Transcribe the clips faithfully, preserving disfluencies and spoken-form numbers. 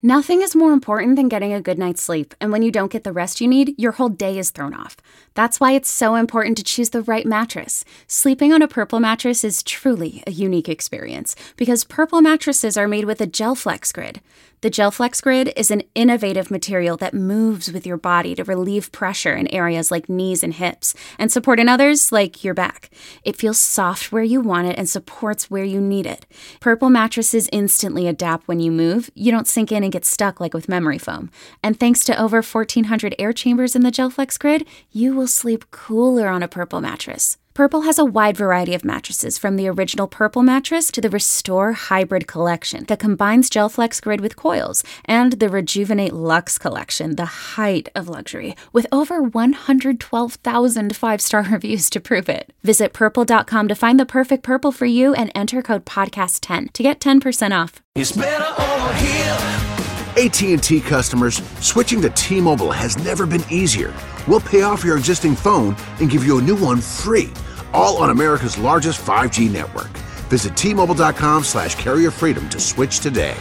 Nothing is more important than getting a good night's sleep, and when you don't get the rest you need, your whole day is thrown off. That's why it's so important to choose the right mattress. Sleeping on a Purple mattress is truly a unique experience, because Purple mattresses are made with a GelFlex Grid. The GelFlex Grid is an innovative material that moves with your body to relieve pressure in areas like knees and hips, and support in others like your back. It feels soft where you want it and supports where you need it. Purple mattresses instantly adapt when you move. You don't sink in and get stuck like with memory foam. And thanks to over fourteen hundred air chambers in the GelFlex Grid, you will sleep cooler on a Purple mattress. Purple has a wide variety of mattresses, from the original Purple mattress to the Restore Hybrid collection that combines GelFlex Grid with coils, and the Rejuvenate Luxe collection, the height of luxury, with over one hundred twelve thousand five-star reviews to prove it. Visit purple dot com to find the perfect Purple for you and enter code podcast ten to get ten percent off. It's better over here. A T and T customers, switching to T-Mobile has never been easier. We'll pay off your existing phone and give you a new one free, all on America's largest five G network. Visit T Mobile dot com slash carrier freedom to switch today.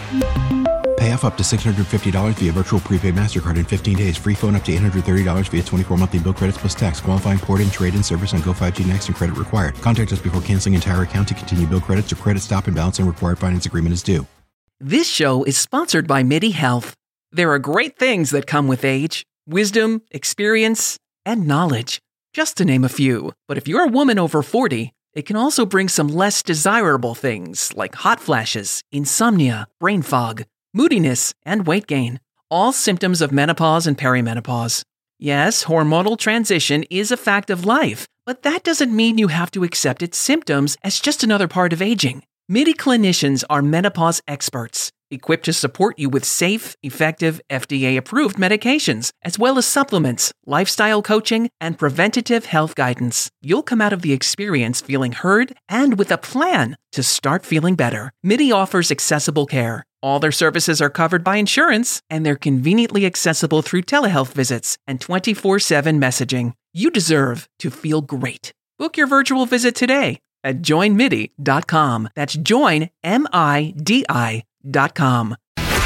Pay off up to six hundred fifty dollars via virtual prepaid MasterCard in fifteen days. Free phone up to eight hundred thirty dollars via twenty-four monthly bill credits plus tax. Qualifying port and trade-in service on Go five G Next and credit required. Contact us before canceling entire account to continue bill credits or credit stop and balance and required finance agreement is due. This show is sponsored by MIDI Health. There are great things that come with age: wisdom, experience, and knowledge, just to name a few. But if you're a woman over forty, it can also bring some less desirable things like hot flashes, insomnia, brain fog, moodiness, and weight gain. All symptoms of menopause and perimenopause. Yes, hormonal transition is a fact of life, but that doesn't mean you have to accept its symptoms as just another part of aging. MIDI clinicians are menopause experts, equipped to support you with safe, effective, F D A-approved medications, as well as supplements, lifestyle coaching, and preventative health guidance. You'll come out of the experience feeling heard and with a plan to start feeling better. MIDI offers accessible care. All their services are covered by insurance, and they're conveniently accessible through telehealth visits and twenty-four seven messaging. You deserve to feel great. Book your virtual visit today at join midi dot com. That's join, M I D I dot com.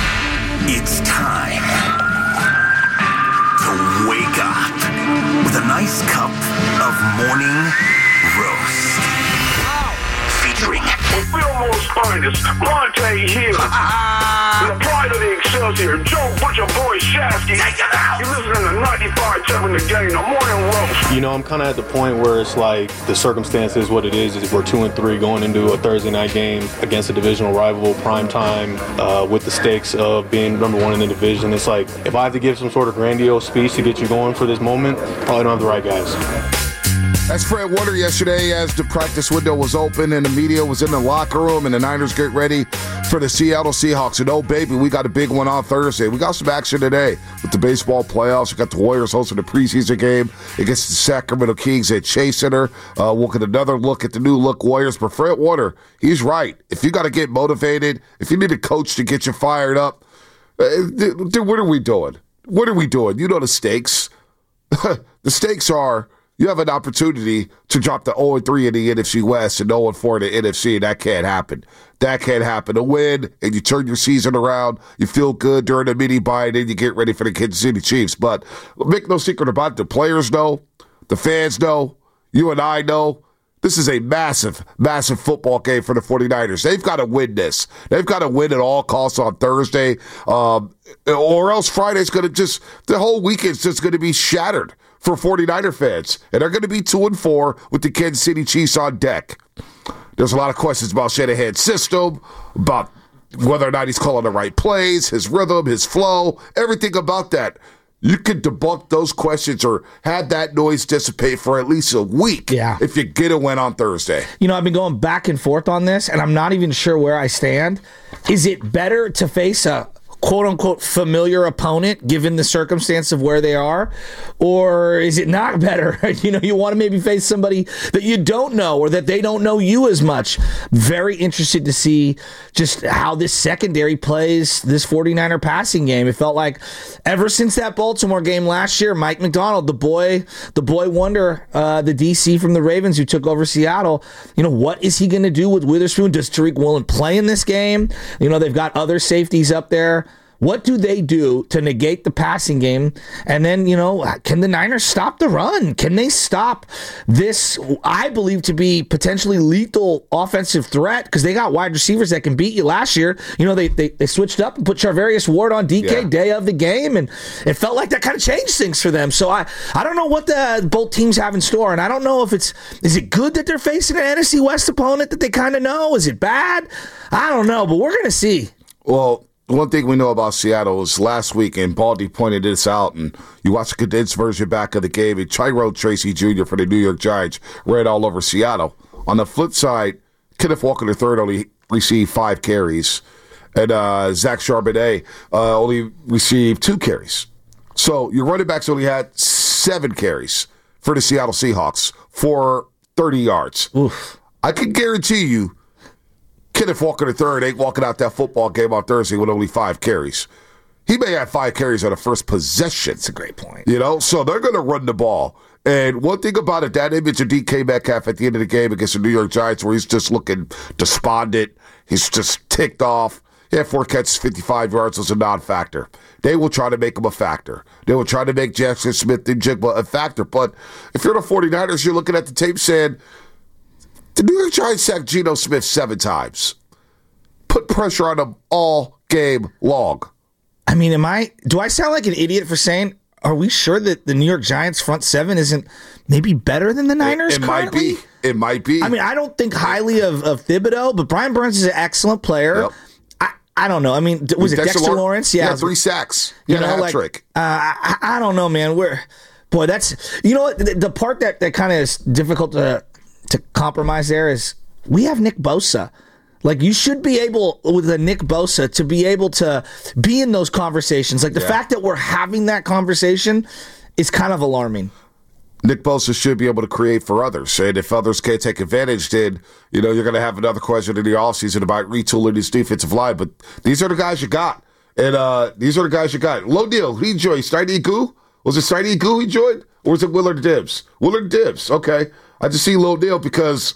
It's time to wake up with a nice cup of morning roast. Featuring Fillmore's finest, Monte Hill. The pride of the Excelsior, Joe Butcher Boy Shasky. You're listening to ninety-five seven The Game, the morning roast. You know, I'm kind of at the point where it's like the circumstances, what it is, is we're two and three going into a Thursday night game against a divisional rival, prime time, uh, with the stakes of being number one in the division. It's like, if I have to give some sort of grandiose speech to get you going for this moment, probably don't have the right guys. That's Fred Warner yesterday as the practice window was open and the media was in the locker room and the Niners get ready for the Seattle Seahawks. And oh, baby, we got a big one on Thursday. We got some action today with the baseball playoffs. We got the Warriors hosting a preseason game against the Sacramento Kings at Chase Center. Uh, we'll get another look at the new look Warriors. But Fred Warner, he's right. If you got to get motivated, if you need a coach to get you fired up, uh, th- what are we doing? What are we doing? You know the stakes. The stakes are, you have an opportunity to drop the oh and three in the N F C West and oh and four in the N F C, and that can't happen. That can't happen. A win, and you turn your season around, you feel good during the mini-bye, and then you get ready for the Kansas City Chiefs. But make no secret about it, the players know, the fans know, you and I know, this is a massive, massive football game for the 49ers. They've got to win this. They've got to win at all costs on Thursday, um, or else Friday's going to just, the whole weekend's just going to be shattered for 49er fans. And they're going to be two and four with the Kansas City Chiefs on deck. There's a lot of questions about Shanahan's system, about whether or not he's calling the right plays, his rhythm, his flow, everything about that. You could debunk those questions or have that noise dissipate for at least a week yeah. if you get a win on Thursday. You know, I've been going back and forth on this, and I'm not even sure where I stand. Is it better to face a quote-unquote familiar opponent given the circumstance of where they are, or is it not better? You know, you want to maybe face somebody that you don't know or that they don't know you as much. Very interested to see just how this secondary plays this 49er passing game. It felt like ever since that Baltimore game last year, Mike McDonald, the boy, the boy wonder, uh, the D C from the Ravens who took over Seattle, you know, what is he going to do with Witherspoon? Does Tariq Woolen play in this game? You know, they've got other safeties up there. What do they do to negate the passing game? And then, you know, can the Niners stop the run? Can they stop this, I believe, to be potentially lethal offensive threat? Because they got wide receivers that can beat you last year. You know, they they, they switched up and put Charvarius Ward on D K yeah. day of the game, and it felt like that kind of changed things for them. So I, I don't know what the both teams have in store, and I don't know if it's, is it good that they're facing an N F C West opponent that they kind of know? Is it bad? I don't know, but we're going to see. Well, one thing we know about Seattle is last week, and Baldy pointed this out, and you watch the condensed version back of the game, and Tyrone Tracy Junior for the New York Giants ran all over Seattle. On the flip side, Kenneth Walker the third only received five carries, and uh, Zach Charbonnet uh, only received two carries. So your running backs only had seven carries for the Seattle Seahawks for thirty yards. Oof. I can guarantee you Kenneth Walker the third ain't walking out that football game on Thursday with only five carries. He may have five carries on the first possession. That's a great point. You know, so they're going to run the ball. And one thing about it, that image of D K Metcalf at the end of the game against the New York Giants where he's just looking despondent, he's just ticked off. He had four catches, fifty-five yards, was a non-factor. They will try to make him a factor. They will try to make Jackson Smith and Jigba a factor. But if you're the 49ers, you're looking at the tape saying, the New York Giants sacked Geno Smith seven times. Put pressure on him all game long. I mean, am I? Do I sound like an idiot for saying, are we sure that the New York Giants front seven isn't maybe better than the Niners It, it currently? might be. It might be. I mean, I don't think highly of, of Thibodeau, but Brian Burns is an excellent player. Yep. I, I don't know. I mean, was it Dexter, Dexter Lawrence? Yeah, yeah, three sacks. You Yeah, know, a hat like, trick. Uh, I, I don't know, man. We're boy, that's you know what the, the part that, that kind of is difficult to to compromise there is we have Nick Bosa. Like, you should be able, with a Nick Bosa, to be able to be in those conversations. Like, the Yeah. fact that we're having that conversation is kind of alarming. Nick Bosa should be able to create for others. And if others can't take advantage, then, you know, you're going to have another question in the offseason about retooling this defensive line. But these are the guys you got. And uh, these are the guys you got. Low deal. Who he joined? Steiny Goo? Was it Steiny Goo he joined? Or was it Willard Dibbs? Willard Dibbs. Okay. I just see Low deal because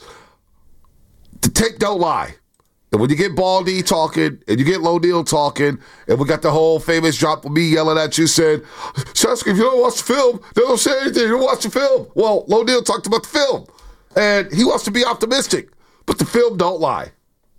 the tape don't lie. And when you get Baldy talking, and you get Low Deal talking, and we got the whole famous drop of me yelling at you saying, Shasky, if you don't watch the film, they don't say anything. You don't watch the film. Well, Low Deal talked about the film, and he wants to be optimistic, but the film don't lie.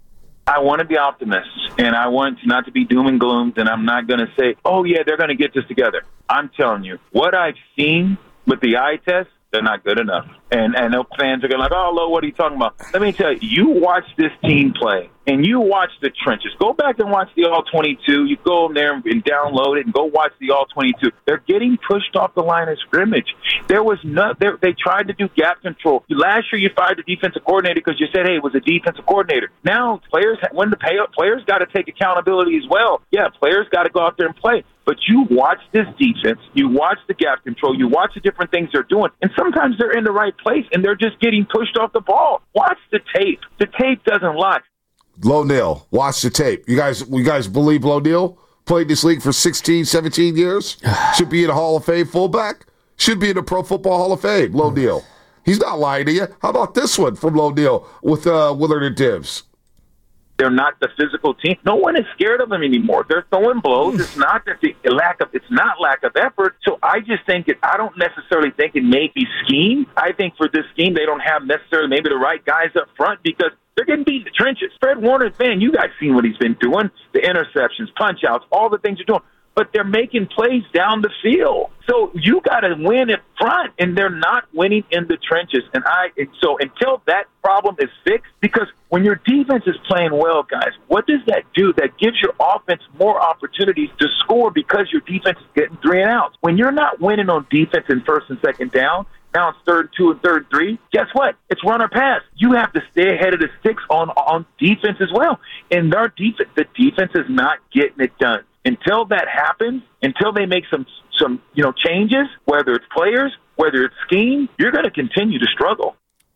I want to be optimist, and I want not to be doom and gloom, and I'm not going to say, oh, yeah, they're going to get this together. I'm telling you, what I've seen with the eye test, they're not good enough. And and no fans are going like, oh, Lo, what are you talking about? Let me tell you, you watch this team play, and you watch the trenches. Go back and watch the all twenty-two. You go in there and download it and go watch the all twenty-two. They're getting pushed off the line of scrimmage. There was no, they tried to do gap control. Last year you fired the defensive coordinator because you said, hey, it was a defensive coordinator. Now players, when the pay up, players got to take accountability as well. Yeah, players got to go out there and play. But you watch this defense, you watch the gap control, you watch the different things they're doing, and sometimes they're in the right place, and they're just getting pushed off the ball. Watch the tape. The tape doesn't lie. Low Neal, watch the tape. You guys, you guys believe Low Neal played this league for sixteen, seventeen years? Should be in a Hall of Fame fullback? Should be in the Pro Football Hall of Fame, Low Neal. He's not lying to you. How about this one from Low Neal with uh, Willard and Dibbs? They're not the physical team. No one is scared of them anymore. They're throwing blows. It's not that the lack of it's not lack of effort. So I just think it. I don't necessarily think it may be scheme. I think for this scheme they don't have necessarily maybe the right guys up front because they're getting beat in the trenches. Fred Warner's man, you guys seen what he's been doing. The interceptions, punch outs, all the things you're doing. But they're making plays down the field. So you got to win in front, and they're not winning in the trenches. And I, and so until that problem is fixed, because when your defense is playing well, guys, what does that do? That gives your offense more opportunities to score because your defense is getting three and outs. When you're not winning on defense in first and second down, now it's third and two and third and three. Guess what? It's run or pass. You have to stay ahead of the sticks on on defense as well. And their defense, the defense is not getting it done. Until that happens, until they make some some you know changes, whether it's players, whether it's scheme, you're going to continue to struggle.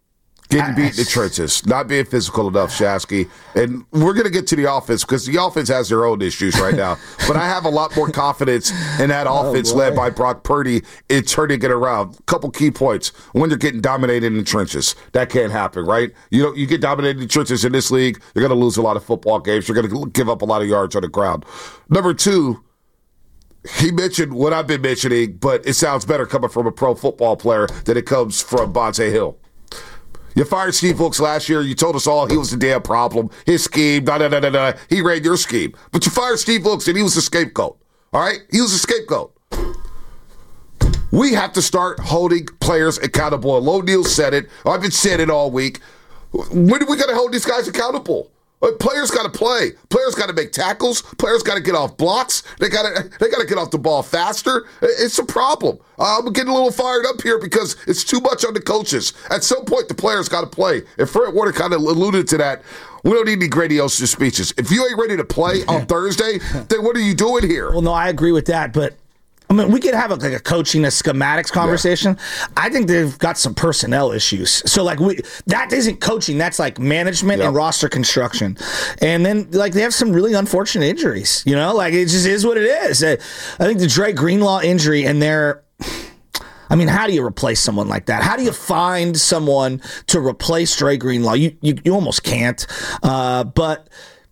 Getting beat in the trenches, not being physical enough, Shasky. And we're going to get to the offense because the offense has their own issues right now. But I have a lot more confidence in that offense oh, led by Brock Purdy in turning it around. Couple key points. When they're getting dominated in the trenches, that can't happen, right? You know, you get dominated in the trenches in this league, you're going to lose a lot of football games. You're going to give up a lot of yards on the ground. Number two, he mentioned what I've been mentioning, but it sounds better coming from a pro football player than it comes from Bonte Hill. You fired Steve Wilks last year. You told us all he was the damn problem. His scheme, da da da da da. He ran your scheme. But you fired Steve Wilks and he was the scapegoat. All right? He was the scapegoat. We have to start holding players accountable. And O'Neal said it. I've been saying it all week. When are we going to hold these guys accountable? Players got to play. Players got to make tackles. Players got to get off blocks. They got to they got to get off the ball faster. It's a problem. Uh, I'm getting a little fired up here because it's too much on the coaches. At some point, the players got to play. And Fred Warner kind of alluded to that. We don't need any grandiose speeches. If you ain't ready to play on Thursday, then what are you doing here? Well, no, I agree with that, but I mean, we could have a, like a coaching, a schematics conversation. Yeah. I think they've got some personnel issues. So, like, we that isn't coaching. That's like management yep. and roster construction. And then, like, they have some really unfortunate injuries. You know, like, it just is what it is. I think the Dre Greenlaw injury, and they're, I mean, how do you replace someone like that? How do you find someone to replace Dre Greenlaw? You you, you almost can't. Uh, but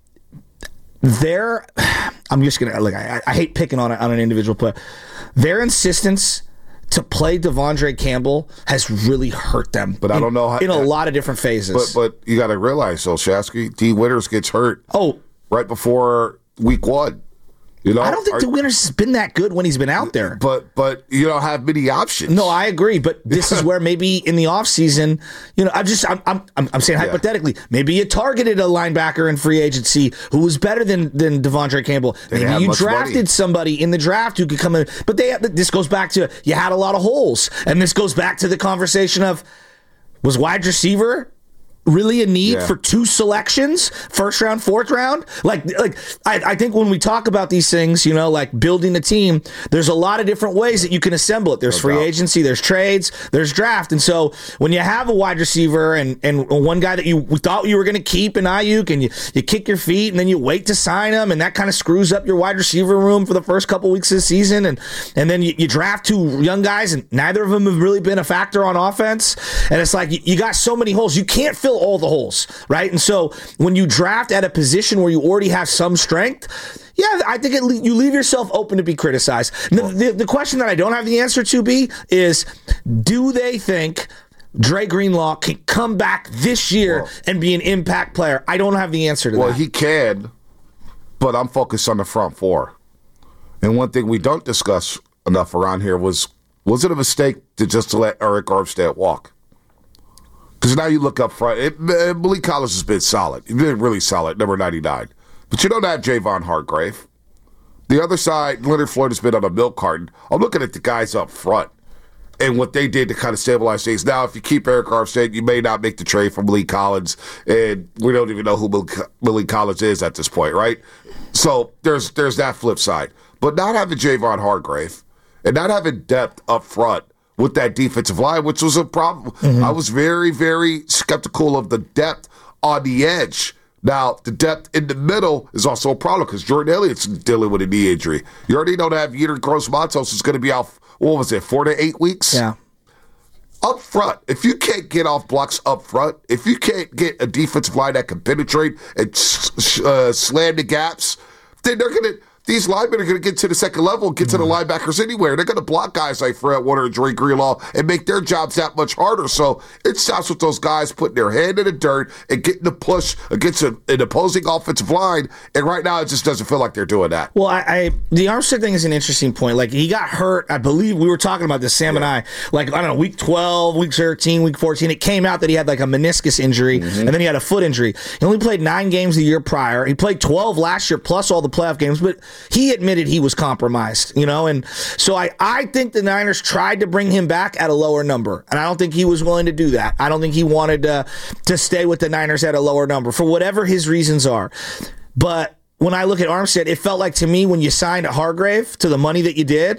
their, I'm just gonna like I, I hate picking on a, on an individual player. Their insistence to play Devondre Campbell has really hurt them. But I don't know how, in a lot of different phases. But but you got to realize, so Shasky, D. Winters gets hurt. Oh, right before week one. You know, I don't think Are, the Winters has been that good when he's been out there. But but you don't have many options. No, I agree. But this is where maybe in the offseason, you know, I'm just I'm I'm I'm saying yeah. hypothetically, maybe you targeted a linebacker in free agency who was better than than Devondre Campbell. They maybe you drafted money. somebody in the draft who could come in. But they this goes back to you had a lot of holes, and this goes back to the conversation of was wide receiver really a need yeah. for two selections, first round, fourth round? Like, like I, I think when we talk about these things, you know, like building a team, there's a lot of different ways that you can assemble it. There's no free doubt. agency, there's trades, there's draft. And so when you have a wide receiver and, and one guy that you thought you were going to keep in Ayuk, and you, you kick your feet and then you wait to sign him, and that kind of screws up your wide receiver room for the first couple weeks of the season. And, and then you, you draft two young guys, and neither of them have really been a factor on offense. And it's like you, you got so many holes. You can't fill all the holes, right? And so when you draft at a position where you already have some strength, yeah, I think it, you leave yourself open to be criticized. The, the, the question that I don't have the answer to, B, is do they think Dre Greenlaw can come back this year well, and be an impact player? I don't have the answer to well, that. Well, he can, but I'm focused on the front four. And one thing we don't discuss enough around here was, was it a mistake to just let Eric Armstead walk? Because now you look up front, it, uh, Malik Collins has been solid. He's been really solid, number ninety-nine. But you don't have Javon Hargrave. The other side, Leonard Floyd has been on a milk carton. I'm looking at the guys up front and what they did to kind of stabilize things. Now, if you keep Eric Armstead, you may not make the trade for Malik Collins, and we don't even know who Malik, Malik Collins is at this point, right? So there's there's that flip side. But not having Javon Hargrave and not having depth up front with that defensive line, which was a problem. Mm-hmm. I was very, very skeptical of the depth on the edge. Now, the depth in the middle is also a problem because Jordan Elliott's dealing with a knee injury. You already know that Yetur Gross-Matos is going to be out, what was it, four to eight weeks? Yeah. Up front, if you can't get off blocks up front, if you can't get a defensive line that can penetrate and uh, slam the gaps, then they're going to... These linemen are going to get to the second level and get to the linebackers anywhere. They're going to block guys like Fred Warner and Dre Greenlaw and make their jobs that much harder. So it starts with those guys putting their hand in the dirt and getting the push against a, an opposing offensive line. And right now, it just doesn't feel like they're doing that. Well, I, I the Armstead thing is an interesting point. Like, he got hurt, I believe we were talking about this, Sam yeah. and I, like, I don't know, week twelve, week thirteen, week fourteen. It came out that he had like a meniscus injury, mm-hmm. and then he had a foot injury. He only played nine games the year prior. He played twelve last year, plus all the playoff games, but he admitted he was compromised, you know, and so I, I think the Niners tried to bring him back at a lower number, and I don't think he was willing to do that. I don't think he wanted to, to stay with the Niners at a lower number for whatever his reasons are. But when I look at Armstead, it felt like to me when you signed Hargrave to the money that you did,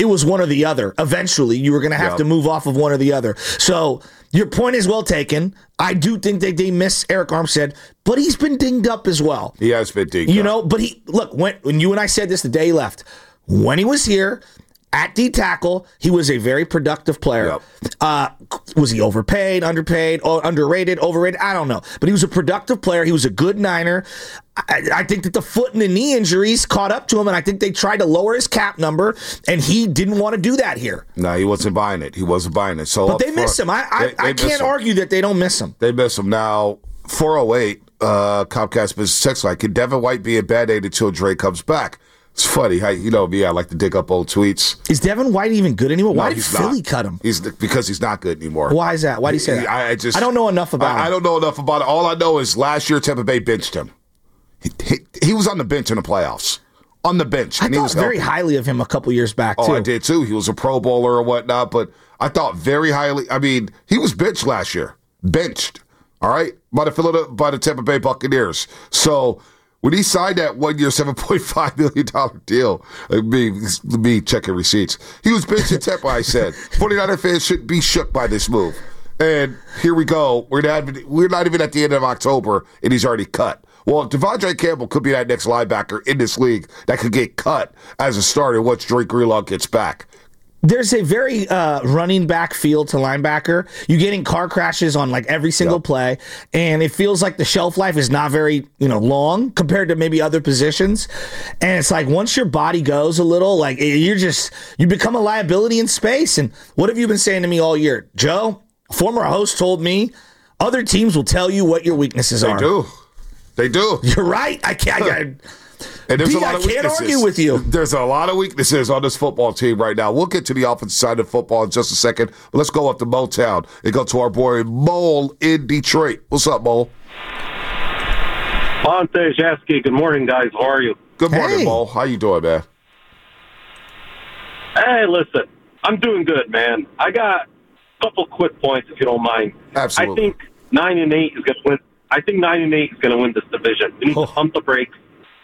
it was one or the other. Eventually, you were going to have Yep. to move off of one or the other. So your point is well taken. I do think that they miss Eric Armstead, but he's been dinged up as well. He has been dinged You up. know, but he look when when you and I said this the day he left. When he was here at D tackle, he was a very productive player. Yep. Uh, was he overpaid, underpaid, or underrated, overrated? I don't know. But he was a productive player. He was a good Niner. I, I think that the foot and the knee injuries caught up to him, and I think they tried to lower his cap number, and he didn't want to do that here. No, he wasn't buying it. He wasn't buying it. So But up they miss front, him. I I, they- I they miss can't him. argue that they don't miss him. They miss him. Now, four oh eight, uh, Comcast Business Text Line. Can Devin White be a Band-Aid until Dre comes back? It's funny. How, you know me, I like to dig up old tweets. Is Devin White even good anymore? Why No, did he's Philly not. cut him? He's because he's not good anymore. Why is that? Why do you say that? I, I just I don't know enough about I, him. I don't know enough about it. All I know is last year Tampa Bay benched him. He, he, he was on the bench in the playoffs. On the bench. I and he thought was very healthy. highly of him a couple years back, too. Oh, I did too. He was a Pro Bowler or whatnot, but I thought very highly. I mean, he was benched last year. Benched. All right? By the Philadelphia, by the Tampa Bay Buccaneers. So when he signed that one year, seven point five million dollars deal, like me, me checking receipts, he was benched in Tampa, I said. forty-niner fans shouldn't be shook by this move. And here we go. We're not, we're not even at the end of October, and he's already cut. Well, Devondre Campbell could be that next linebacker in this league that could get cut as a starter once Drake Greenlaw gets back. There's a very uh, running back feel to linebacker. You get in car crashes on like every single Yep. play, and it feels like the shelf life is not very, you know, long compared to maybe other positions. And it's like once your body goes a little, like you're just you become a liability in space. And what have you been saying to me all year, Joe? A former host told me other teams will tell you what your weaknesses They are. do. They do. You're right. I can't. I, And there's D, a lot I of can't weaknesses. argue with you. There's a lot of weaknesses on this football team right now. We'll get to the offensive side of football in just a second. But let's go up to Motown and go to our boy Mole in Detroit. What's up, Mole? Monte Jasky, good morning, guys. How are you? Good morning, Hey. Mole. How you doing, man? Hey, listen, I'm doing good, man. I got a couple quick points, if you don't mind. Absolutely. I think nine and eight is going to win. I think nine and eight is going to win this division. We need Oh. to pump the brakes.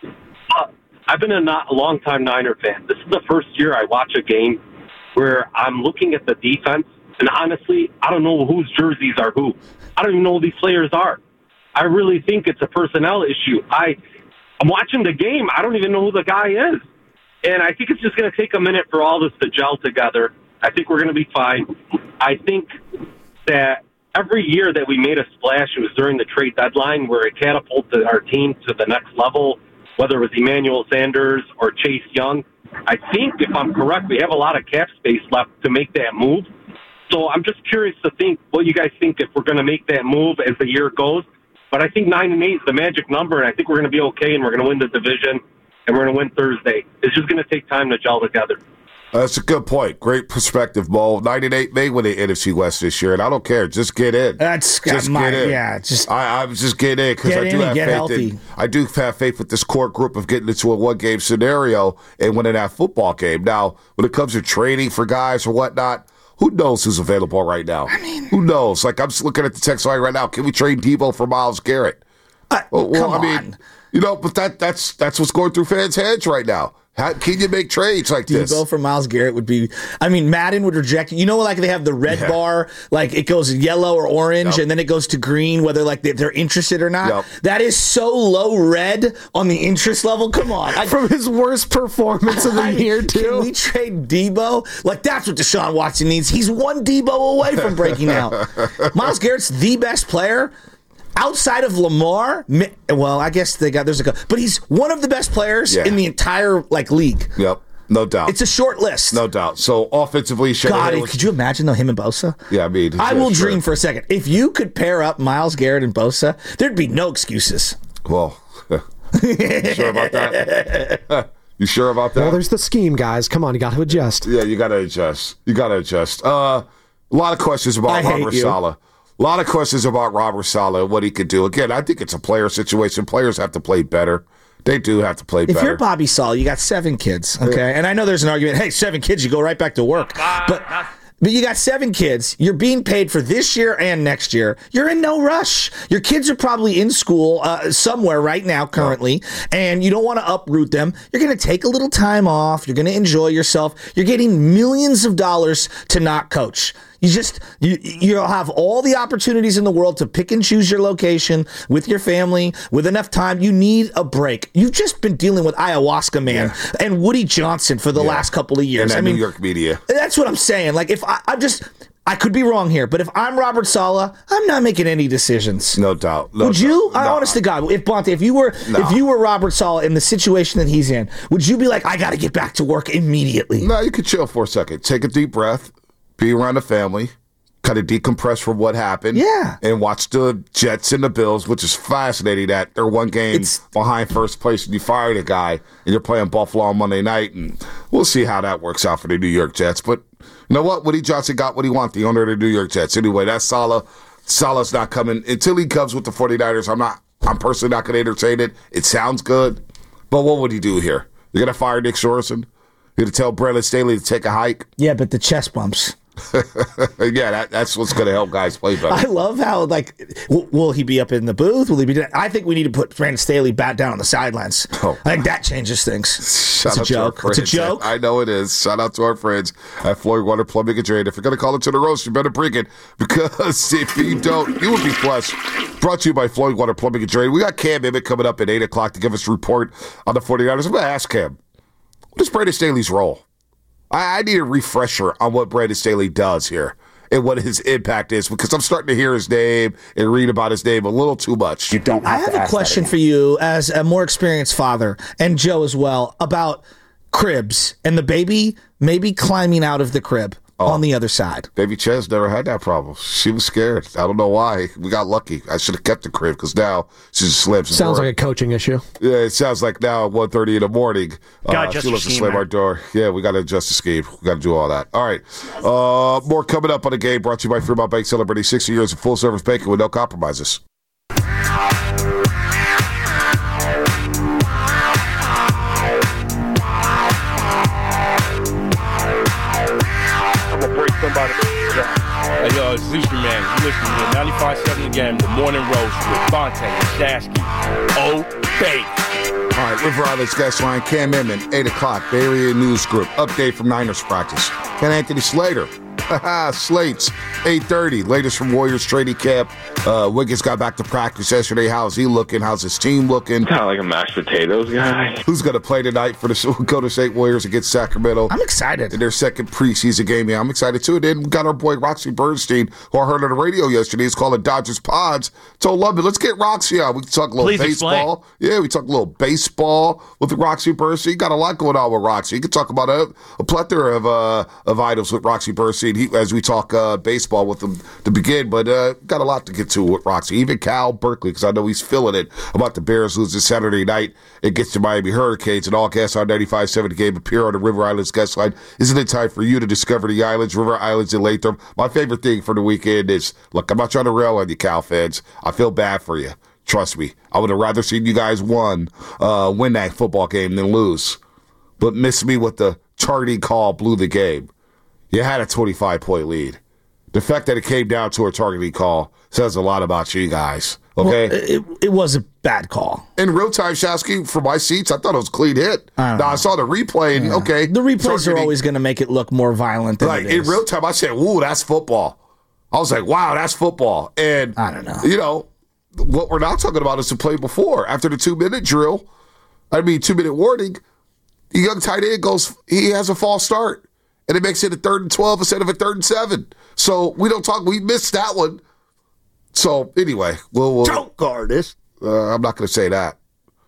Uh, I've been a, not, a long-time Niner fan. This is the first year I watch a game where I'm looking at the defense, and honestly, I don't know whose jerseys are who. I don't even know who these players are. I really think it's a personnel issue. I, I'm watching the game. I don't even know who the guy is. And I think it's just going to take a minute for all this to gel together. I think we're going to be fine. I think that every year that we made a splash, it was during the trade deadline where it catapulted our team to the next level, whether it was Emmanuel Sanders or Chase Young. I think, if I'm correct, we have a lot of cap space left to make that move. So I'm just curious to think what you guys think if we're going to make that move as the year goes. But I think nine and eight is the magic number, and I think we're going to be okay, and we're going to win the division, and we're going to win Thursday. It's just going to take time to gel together. That's a good point. Great perspective, Mo. nine and eight may win the N F C West this year, and I don't care. Just get in. That's just my, get in. yeah. Just I, I'm just getting in because Get I in do and have get faith. healthy. In, I do have faith with this core group of getting into a one game scenario and winning that football game. Now, when it comes to trading for guys or whatnot, who knows who's available right now? I mean, who knows? Like I'm just looking at the text line right now. Can we trade Debo for Myles Garrett? Uh, well, well, come I mean, on. you know, but that that's that's what's going through fans' heads right now. How can you make trades like this? Debo for Myles Garrett would be. I mean, Madden would reject it. You know, like they have the red Yeah. bar, like it goes yellow or orange, Yep. and then it goes to green, whether like they- they're interested or not. Yep. That is so low red on the interest level. Come on, I, From his worst performance of the I mean, year, Can too. we trade Debo? Like that's what Deshaun Watson needs. He's one Debo away from breaking out. Myles Garrett's the best player. Outside of Lamar, mi- well, I guess they got there's a go, but he's one of the best players Yeah. in the entire like league. Yep, no doubt. It's a short list. No doubt. So offensively, God, Shanahan was, could you imagine though him and Bosa? yeah, I mean, I yeah, will sure. dream for a second. If you could pair up Myles Garrett and Bosa, there'd be no excuses. Well, you sure about that? You sure about that? Well, there's the scheme, guys. Come on, you got to adjust. Yeah, you got to adjust. You got to adjust. Uh, a lot of questions about I hate Robert you. Saleh. A lot of questions about Robert Saleh and what he could do. Again, I think it's a player situation. Players have to play better. They do have to play If better. you're Bobby Saul, you got seven kids, okay? And I know there's an argument, hey, seven kids, you go right back to work. But But you got seven kids. You're being paid for this year and next year. You're in no rush. Your kids are probably in school uh, somewhere right now currently, and you don't want to uproot them. You're going to take a little time off. You're going to enjoy yourself. You're getting millions of dollars to not coach. You just, you, you'll have all the opportunities in the world to pick and choose your location with your family, with enough time. You need a break. You've just been dealing with Ayahuasca Man yeah. and Woody Johnson for the yeah. last couple of years. And that I mean, New York media. That's what I'm saying. Like, if I, I'm just, I could be wrong here, but if I'm Robert Saleh, I'm not making any decisions. No doubt. No would doubt. you? No. I, honest to God, if Bonte, if you were, no. if you were Robert Saleh in the situation that he's in, would you be like, I got to get back to work immediately? No, you could chill for a second. Take a deep breath. Be around the family. Kind of decompress from what happened. Yeah. And watch the Jets and the Bills, which is fascinating that they're one game it's, behind first place and you fired a guy and you're playing Buffalo on Monday night. And we'll see how that works out for the New York Jets. But you know what? Woody Johnson got what he wanted, the owner of the New York Jets. Anyway, that's Saleh. Saleh's not coming. Until he comes with the 49ers, I'm not. I'm personally not going to entertain it. It sounds good. But what would he do here? You're going to fire Nick Sorensen? You're going to tell Brandon Staley to take a hike? Yeah, but the chest bumps. yeah, that, that's what's going to help guys play better. I love how, like, w- will he be up in the booth? Will he be? I think we need to put Brandon Staley back down on the sidelines. Oh. I think that changes things. Shout it's a joke. It's a joke. I know it is. Shout out to our friends at Floyd Water Plumbing and Drain. If you're going to call it to the roast, you better bring it, because if you don't, you will be flushed. Brought to you by Floyd Water Plumbing and Drain. We got Cam Emmett coming up at eight o'clock to give us a report on the 49ers. I'm going to ask Cam, what is Brandon Staley's role? I need a refresher on what Brandon Staley does here and what his impact is, because I'm starting to hear his name and read about his name a little too much. You don't have I have a question for you as a more experienced father, and Joe as well, about cribs and the baby maybe climbing out of the crib. Oh, on the other side. Baby Ches never had that problem. She was scared. I don't know why. We got lucky. I should have kept the crib, because now she just slips. Sounds like a coaching issue. Yeah, it sounds like now at one thirty in the morning. Uh, she lets us slam our door. Yeah, we got to adjust the scheme. We got to do all that. All right. Uh, more coming up on the game, brought to you by Fremont Bank, celebrating sixty years of full-service banking with no compromises. Somebody. Hey, yo, it's Zushman, man. You listening to ninety-five seven The Game, the morning roast with Bonte and Shasky. Oh, baby. All right, River Islands guest line, Cam Emmett, eight o'clock, Bay Area News Group. Update from Niners practice. And Anthony Slater. Slates, eight thirty. Latest from Warriors training camp. Uh, Wiggins got back to practice yesterday. How's he looking? How's his team looking? Kind of like a mashed potatoes guy. Who's going to play tonight for the Golden State Warriors against Sacramento? I'm excited. In their second preseason game. Yeah, I'm excited too. And then we got our boy Roxy Bernstein, who I heard on the radio yesterday. He's calling Dodgers Pods. Told Lubbock, let's get Roxy on. We can talk a little Please baseball. Explain. Yeah, we talk a little baseball with Roxy Bernstein. Got a lot going on with Roxy. You can talk about a, a plethora of uh, of items with Roxy Bernstein he, as we talk uh, baseball with him to begin. But uh, got a lot to get to with Roxy. Even Cal Berkeley, because I know he's feeling it about the Bears losing Saturday night against the Miami Hurricanes. And all guests on ninety-five point seven The Game appear on the River Islands guest line. Isn't it time for you to discover the islands, River Islands in Latham? My favorite thing for the weekend is, look, I'm not trying to rail on you, Cal fans. I feel bad for you. Trust me. I would have rather seen you guys won, uh, win that football game than lose. But miss me with the targeting call blew the game. You had a twenty-five point lead. The fact that it came down to a targeting call says a lot about you guys. Okay? Well, it, it was a bad call. In real time, Shasky, from my seats, I thought it was a clean hit. I now, I saw the replay, and yeah. okay. The replays targeting, are always going to make it look more violent than like, it is. In real time, I said, ooh, that's football. I was like, wow, that's football. And, I don't know. You know, what we're not talking about is the play before. After the two-minute drill, I mean, two-minute warning, the young tight end goes, he has a false start. And it makes it a third and twelve instead of a third and seven. So we don't talk, we missed that one. So anyway, we'll. we'll don't guard this. Uh, I'm not going to say that.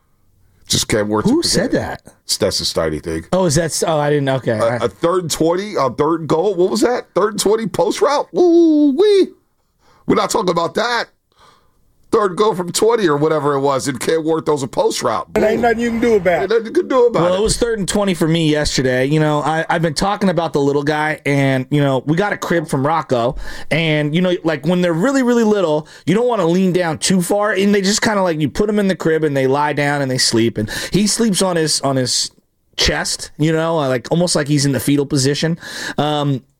Just can't work. Who said that? That's a Steiny thing. Oh, is that? Oh, I didn't. Okay. A, a third and twenty, a third and goal. What was that? Third and twenty post route. Ooh wee. We're not talking about that. Third goal from twenty or whatever it was, and Cam Ward throws a post route. There ain't nothing you can do about it. Ain't nothing you can do about well, it. Well, it was third and twenty for me yesterday. You know, I, I've been talking about the little guy, and, you know, we got a crib from Rocco. And, you know, like when they're really, really little, you don't want to lean down too far. And they just kind of like, you put them in the crib and they lie down and they sleep. And he sleeps on his on his chest, you know, like almost like he's in the fetal position. Um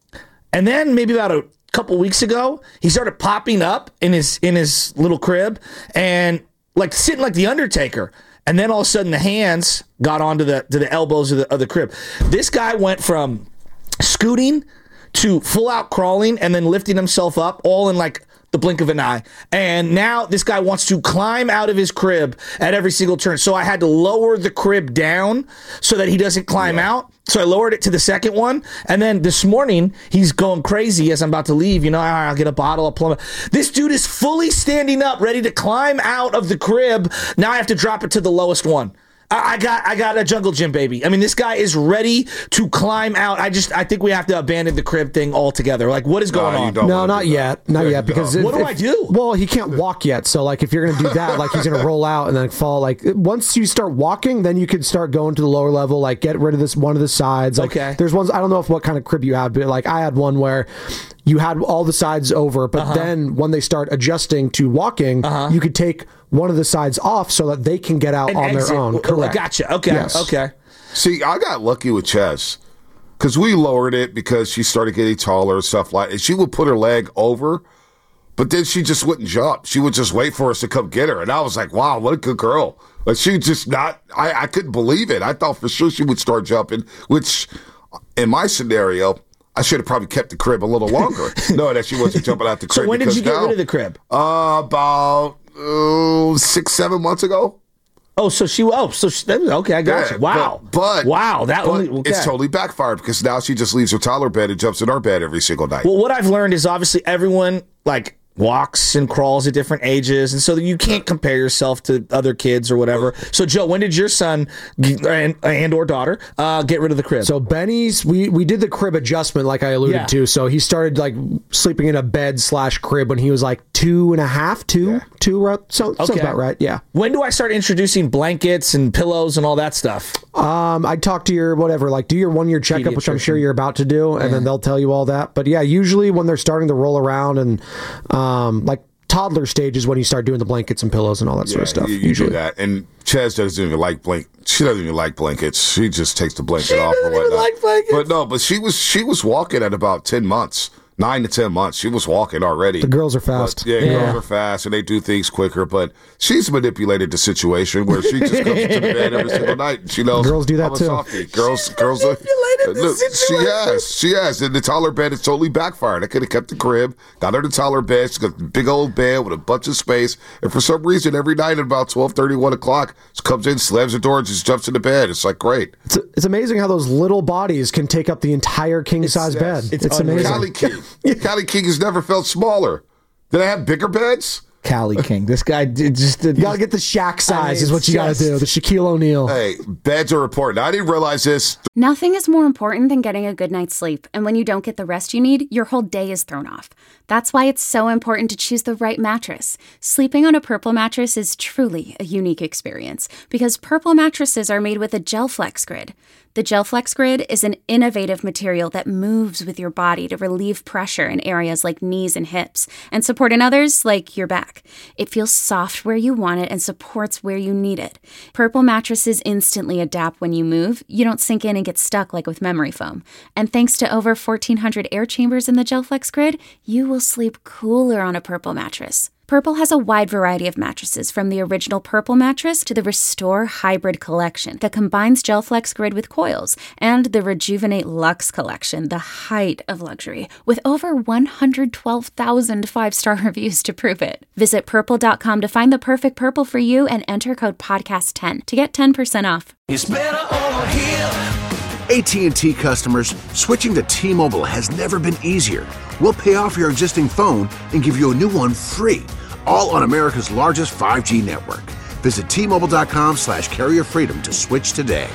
And then maybe about a couple weeks ago, he started popping up in his in his little crib and like sitting like the Undertaker. And then all of a sudden the hands got onto the to the elbows of the of the crib. This guy went from scooting to full out crawling and then lifting himself up all in like the blink of an eye. And now this guy wants to climb out of his crib at every single turn. So I had to lower the crib down so that he doesn't climb yeah. out. So I lowered it to the second one. And then this morning, he's going crazy as I'm about to leave. You know, I'll get a bottle of plum. This dude is fully standing up, ready to climb out of the crib. Now I have to drop it to the lowest one. I got I got a jungle gym, baby. I mean, this guy is ready to climb out. I just I think we have to abandon the crib thing altogether. Like, what is going no, on? No, not yet. Not yet. Because what if, do I do? Well, he can't walk yet. So, like, if you're going to do that, like, he's going to roll out and then fall. Like, once you start walking, then you can start going to the lower level. Like, get rid of this one of the sides. Like, okay. There's ones I don't know if what kind of crib you have, but like I had one where you had all the sides over, but uh-huh. then when they start adjusting to walking, uh-huh. you could take one of the sides off so that they can get out An on exit. their own. Correct. Gotcha. Okay. Yes. Okay. See, I got lucky with Ches because we lowered it because she started getting taller and stuff like that. She would put her leg over, but then she just wouldn't jump. She would just wait for us to come get her. And I was like, wow, what a good girl. Like, she just not, I, I couldn't believe it. I thought for sure she would start jumping, which in my scenario, I should have probably kept the crib a little longer, knowing that she wasn't jumping out the crib. So when did you get now, rid of the crib? Uh, about uh, six, seven months ago. Oh, so she, oh, so she, okay, I got Yeah, you. Wow. But, but wow, that but only, okay. it's totally backfired because now she just leaves her toddler bed and jumps in our bed every single night. Well, what I've learned is obviously everyone, like, walks and crawls at different ages, and so you can't compare yourself to other kids or whatever. So, Joe, when did your son and, and or daughter uh, get rid of the crib? So Benny's, we we did the crib adjustment, like I alluded Yeah. to. So he started like sleeping in a bed slash crib when he was like two and a half, two, yeah. two. Right? So sounds Okay. about right. Yeah. When do I start introducing blankets and pillows and all that stuff? Um, I'd talk to your whatever, like do your one year checkup, which I'm sure you're about to do, and Yeah. then they'll tell you all that. But yeah, usually when they're starting to roll around and um, like toddler stages when you start doing the blankets and pillows and all that yeah, sort of stuff. You, you usually do that. And Ches doesn't even like blank. She doesn't even like blankets. She just takes the blanket She off or doesn't even whatnot. like blankets. But no, but she was she was walking at about ten months. Nine to ten months, she was walking already. The girls are fast. But, yeah, Yeah. girls are fast, and they do things quicker. But she's manipulated the situation where she just comes into the bed every single night. And she knows Girls do that I'm a too. softie. Girls, girls are. Manipulated the Look, she situation. has, she has, and the taller bed is totally backfired. I could have kept the crib, got her the taller bed. She's got a big old bed with a bunch of space, and for some reason, every night at about twelve thirty, one o'clock, she comes in, slams the door, and just jumps in the bed. It's like great. It's, it's amazing how those little bodies can take up the entire king size bed. it's It's, unreal. amazing. Callie King, Callie King has never felt smaller. Did I have bigger beds? Callie King. This guy did just did. You gotta get the Shaq size, I mean, is what you gotta just- do. The Shaquille O'Neal. Hey, beds are important. I didn't realize this. Nothing is more important than getting a good night's sleep, and when you don't get the rest you need, your whole day is thrown off. That's why it's so important to choose the right mattress. Sleeping on a Purple mattress is truly a unique experience because Purple mattresses are made with a GelFlex grid. The GelFlex grid is an innovative material that moves with your body to relieve pressure in areas like knees and hips and support in others like your back. It feels soft where you want it and supports where you need it. Purple mattresses instantly adapt when you move. You don't sink in and get stuck like with memory foam. And thanks to over fourteen hundred air chambers in the GelFlex grid, you will sleep cooler on a Purple mattress. Purple has a wide variety of mattresses, from the original Purple mattress to the Restore Hybrid collection that combines GelFlex grid with coils, and the Rejuvenate Luxe collection, the height of luxury, with over one hundred twelve thousand five-star reviews to prove it. Visit purple dot com to find the perfect Purple for you and enter code podcast ten to get ten percent off. It's better over here. A T and T customers, switching to T-Mobile has never been easier. We'll pay off your existing phone and give you a new one free, all on America's largest five G network. Visit T Mobile dot com slash carrier freedom to switch today.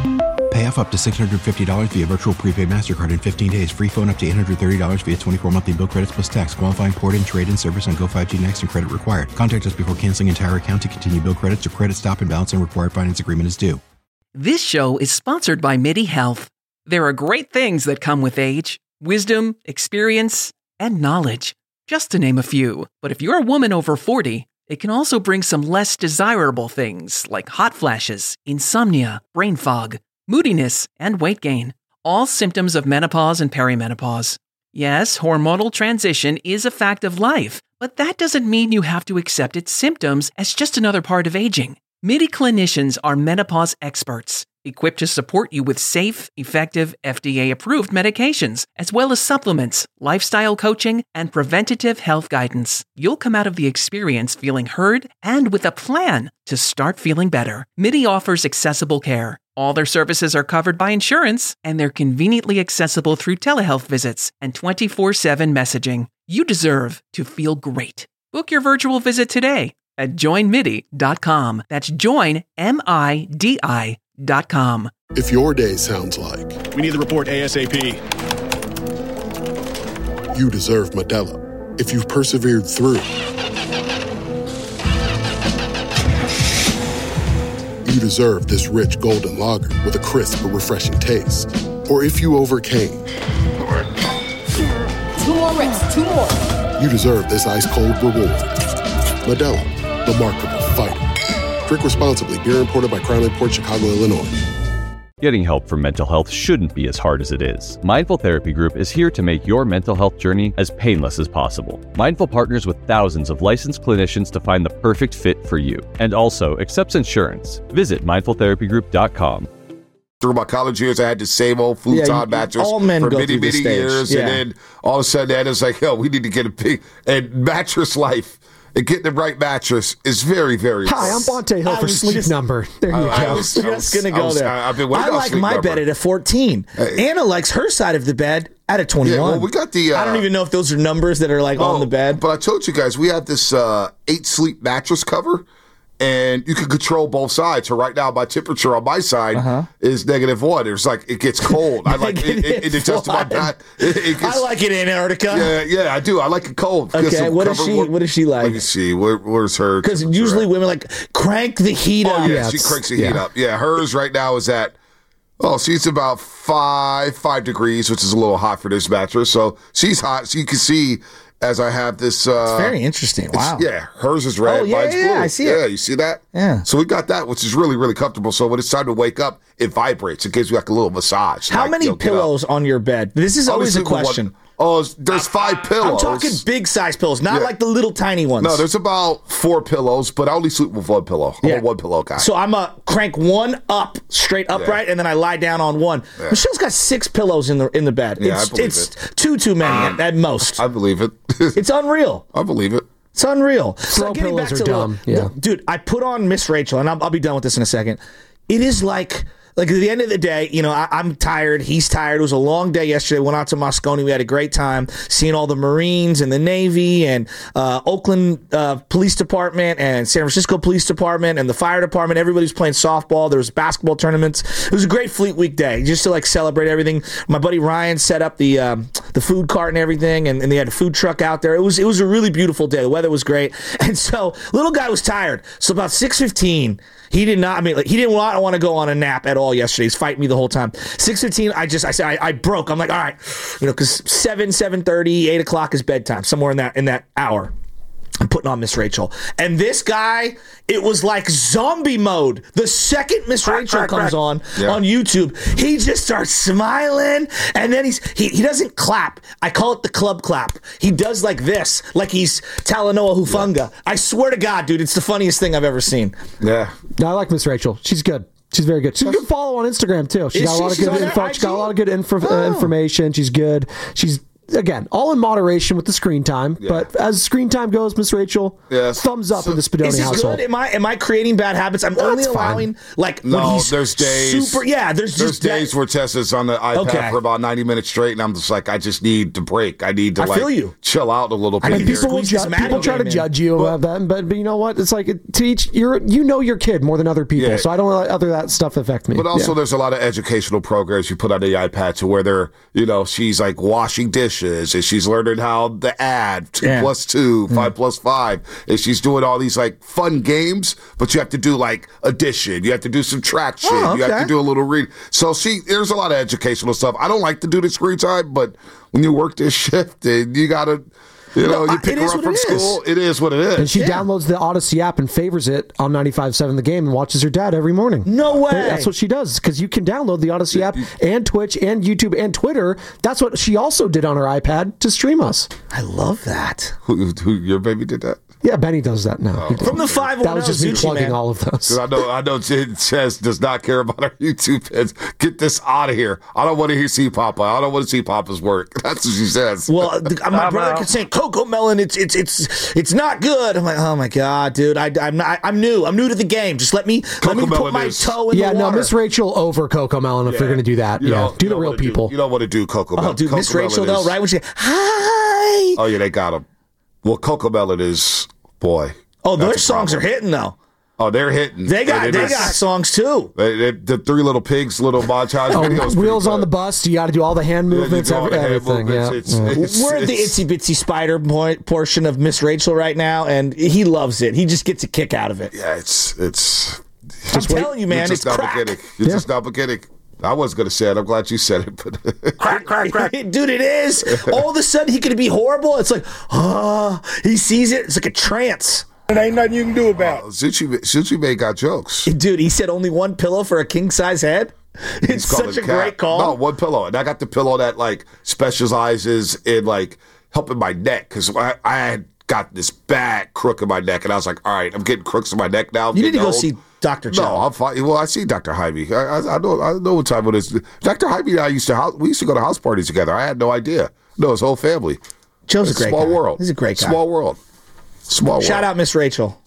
Pay off up to six hundred fifty dollars via virtual prepaid MasterCard in fifteen days. Free phone up to eight hundred thirty dollars via twenty-four monthly bill credits plus tax. Qualifying port and trade-in service on Go five G Next and credit required. Contact us before canceling entire account to continue bill credits or credit stop and balance and required finance agreement is due. This show is sponsored by MIDI Health. There are great things that come with age: wisdom, experience, and knowledge, just to name a few. But if you're a woman over forty, it can also bring some less desirable things like hot flashes, insomnia, brain fog, moodiness, and weight gain. All symptoms of menopause and perimenopause. Yes, hormonal transition is a fact of life, but that doesn't mean you have to accept its symptoms as just another part of aging. MIDI clinicians are menopause experts, equipped to support you with safe, effective, F D A-approved medications, as well as supplements, lifestyle coaching, and preventative health guidance. You'll come out of the experience feeling heard and with a plan to start feeling better. MIDI offers accessible care. All their services are covered by insurance, and they're conveniently accessible through telehealth visits and twenty-four seven messaging. You deserve to feel great. Book your virtual visit today at join midi dot com. That's join, M I D I dot com. If your day sounds like we need the report ASAP, you deserve Modelo. If you've persevered through, you deserve this rich golden lager with a crisp but refreshing taste. Or if you overcame, two more reps, two more. You deserve this ice cold reward. Modelo, the Markable Fighter. Drink responsibly. Beer imported by Crown Imports, Chicago, Illinois. Getting help for mental health shouldn't be as hard as it is. Mindful Therapy Group is here to make your mental health journey as painless as possible. Mindful partners with thousands of licensed clinicians to find the perfect fit for you, and also accepts insurance. Visit mindful therapy group dot com. Through my college years, I had the same old futon Yeah, you- mattress all men for go many, through many this stage. years. Yeah. And then all of a sudden, Ed is like, yo, we need to get a big, and mattress life and getting the right mattress is very, very Hi, I'm Bonte Hill I for was Sleep just- Number. There you I- go. I I was- was I just was- going to I go was- there. I- I've been waiting I on like Sleep my Number. bed at a fourteen. Anna likes her side of the bed at a twenty-one. Yeah, well, we got the, uh, I don't even know if those are numbers that are like on the bed. But I told you guys, we have this uh, eight sleep mattress cover, and you can control both sides. So right now, my temperature on my side Uh-huh. is negative one. It's like it gets cold. I like it, it, it adjusts to my back. It, it gets, I like it in Antarctica. Yeah, yeah, I do. I like it cold. Because Okay, the what does cover she? won't- What does she Let like? me see. Where, where's her? Because temperature usually at? women like crank the heat Oh up. yeah, she cranks the heat up. Yeah, hers right now is at. Oh, she's about five five degrees, which is a little hot for this mattress. So she's hot. So you can see as I have this. Uh, It's very interesting. it's- Wow. Yeah, hers is red. Oh, yeah, mine's yeah, blue. I see yeah, it. you see that? Yeah. So we got that, which is really, really comfortable. So when it's time to wake up, it vibrates. It gives you like a little massage. How Like, many you'll get up. pillows on your bed? This is always a Obviously, the one- question. Oh, there's five pillows. I'm talking big size pillows, not Yeah. like the little tiny ones. No, there's about four pillows, but I only sleep with one pillow. I'm Yeah. a one pillow guy. So I'm a crank one up, straight upright, and then I lie down on one. Yeah. Michelle's got six pillows in the in the bed. Yeah, I it's believe it's it. two too many at, at most. I believe it. It's unreal. I believe it. It's unreal. Throw getting pillows back are to dumb. little- Yeah. dude, I put on Miss Rachel, and I'll, I'll be done with this in a second. It is like. Like, at the end of the day, you know, I, I'm tired. He's tired. It was a long day yesterday. Went out to Moscone. We had a great time seeing all the Marines and the Navy and uh, Oakland uh, Police Department and San Francisco Police Department and the Fire Department. Everybody was playing softball. There was basketball tournaments. It was a great Fleet Week day just to, like, celebrate everything. My buddy Ryan set up the um, the food cart and everything, and, and they had a food truck out there. It was, it was a really beautiful day. The weather was great. And so, little guy was tired. So about six fifteen, he did not, I mean, like, he didn't want, want to go on a nap at all yesterday. He's fighting me the whole time. six fifteen, I just, I said, I, I broke. I'm like, all right, you know, because seven, seven thirty, eight o'clock is bedtime, somewhere in that, in that hour. I'm putting on Miss Rachel. And this guy, it was like zombie mode. The second Miss Rachel comes on Yeah. on YouTube, he just starts smiling, and then he's he, he doesn't clap. I call it the club clap. He does like this, like he's Talanoa Hufanga. I swear to God, dude, it's the funniest thing I've ever seen. Yeah. No, I like Miss Rachel. She's good. She's very good. She's a good follow on Instagram too. She's Is got a she? lot of She's good on info. I G? She's got a lot of good info, uh, information. She's good. She's again all in moderation with the screen time. But as screen time goes, Miss Rachel, Yes. thumbs up in the Spadoni Is this household. good? Am I am I creating bad habits? I'm only That's fine. allowing like when No, he's there's days. super. Yeah, there's There's just that- days where Tessa's on the iPad Okay. for about ninety minutes straight, and I'm just like, I just need to break. I need to I like feel you. chill out a little bit. And here. people will Squeeze this ju- Madden people try to game in. judge you about that, but, but you know what? It's like to each you're you know your kid more than other people, Yeah. so I don't let other that stuff affect me. But also, Yeah. there's a lot of educational programs you put on the iPad to where they're, you know, she's like washing dishes and she's learning how the add two Yeah. plus two, five plus five, and she's doing all these like fun games. But you have to do like addition, you have to do subtraction, Oh, you have okay. to do a little read. So she, there's a lot of educational stuff. I don't like to do the screen time, but when you work this shift, and you gotta. You know, No, you pick it her is up what from it is. school. It is what it is. And she downloads the Odyssey app and favors it on ninety-five point seven The Game and watches her dad every morning. No way. That's what she does because you can download the Odyssey app and Twitch and YouTube and Twitter. That's what she also did on her iPad to stream us. I love that. Who, who, your baby did that? Yeah, Benny does that now. Oh, From the five oh That was just me Zucchi, plugging man. all of those. 'Cause I know, I know. Chess does not care about our YouTube fans. Get this out of here. I don't want to hear see Papa. I don't want to see Papa's work. That's what she says. Well, the, my brother kept saying Coco Melon. It's it's it's it's not good. I'm like, oh my god, dude. I, I'm not, I'm new. I'm new to the game. Just let me let me put my toe in yeah, the water. no, Miss Rachel over Coco Melon if Yeah. you're going to do that. You yeah, don't- do you the don't real wanna do- people. you don't want to do Coco Melon. Oh, dude, Miss Coco Rachel Melon though, is- right when she hi. Oh yeah, they got him. Well, Coco Melon is boy. Oh, their that's a songs problem. are hitting though. Oh, they're hitting. They got And it they is- got songs too. They, they, the Three Little Pigs, little montage Oh, videos. wheels on the bus. You got to do all the hand Yeah, you movements, do all every, the hand everything. movements. Yeah. It's- Yeah. it's- We're at the it's- itsy bitsy spider point portion of Miss Rachel right now, and he loves it. He just gets a kick out of it. Yeah, it's it's. I'm telling you, man, You're it's just not crack. beginning. You're Yeah. just not beginning. I was gonna say it. I'm glad you said it, but Crack, crack, crack. Dude, it is. All of a sudden, he could be horrible. It's like, ah, he sees it. It's like a trance. It ain't nothing you can do about it. Zucchi Zucchi May got jokes. Dude, he said only one pillow for a king size head. It's He's calling such a cat. great call. No, one pillow, and I got the pillow that like specializes in like helping my neck because I, I had got this bad crook in my neck, and I was like, all right, I'm getting crooks in my neck now. I'm You need to getting go old. see Doctor Chow. No, I'm fine. Well, I see Doctor Hybe. I, I, I know. I know what time it is. Doctor Hybe and I used to house, we used to go to house parties together. I had no idea. No, his whole family. Joe's a It's great small guy. world. He's a great guy. Small world. Small Shout world. out Miss Rachel.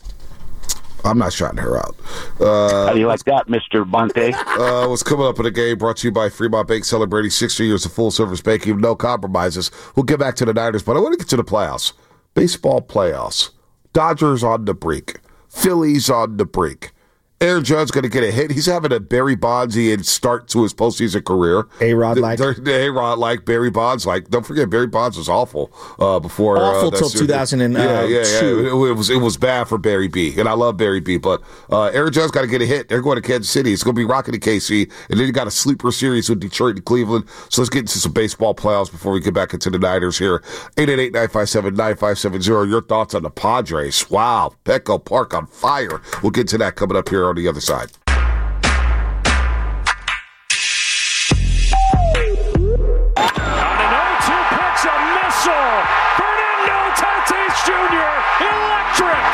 I'm not shouting her out. Uh, How do you like that, Mister Bonte? Uh, what's coming up in the game brought to you by Fremont Bank, celebrating sixty years of full-service banking, no compromises. We'll get back to the Niners, but I want to get to the playoffs. Baseball playoffs. Dodgers on the brink. Phillies on the brink. Aaron Judge's going to get a hit. He's having a Barry Bonds-y start to his postseason career. A-Rod like. A-Rod like, Barry Bonds like. Don't forget, Barry Bonds was awful uh, before. Awful uh, that till series. two thousand two. Yeah, yeah, yeah. It, it was it was bad for Barry B. And I love Barry B. But uh, Aaron Judge's got to get a hit. They're going to Kansas City. It's going to be rocking to K C. And then you got a sleeper series with Detroit and Cleveland. So let's get into some baseball playoffs before we get back into the Niners here. eight eight eight, nine five seven, nine five seven zero. Your thoughts on the Padres. Wow. Petco Park on fire. We'll get to that coming up here on the other side. Junior Electric.